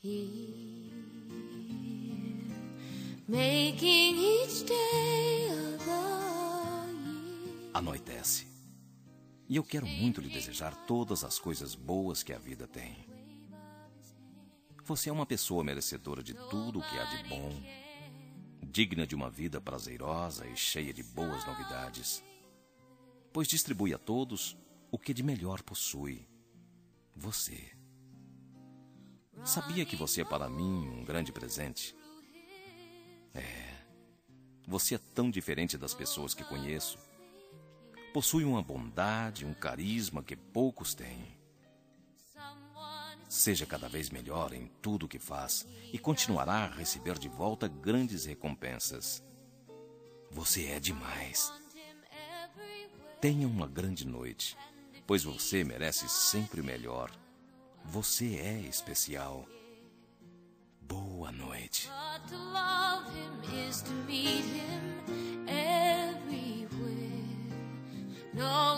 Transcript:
here, making each day of the year. Anoitece. E eu quero muito lhe desejar todas as coisas boas que a vida tem. Você é uma pessoa merecedora de tudo o que há de bom, digna de uma vida prazerosa e cheia de boas novidades, pois distribui a todos o que de melhor possui, você. Sabia que você é para mim um grande presente? Você é tão diferente das pessoas que conheço. Possui uma bondade, um carisma que poucos têm. Seja cada vez melhor em tudo o que faz e continuará a receber de volta grandes recompensas. Você é demais. Tenha uma grande noite, pois você merece sempre o melhor. Você é especial. Boa noite. But to love him is to meet him everywhere. No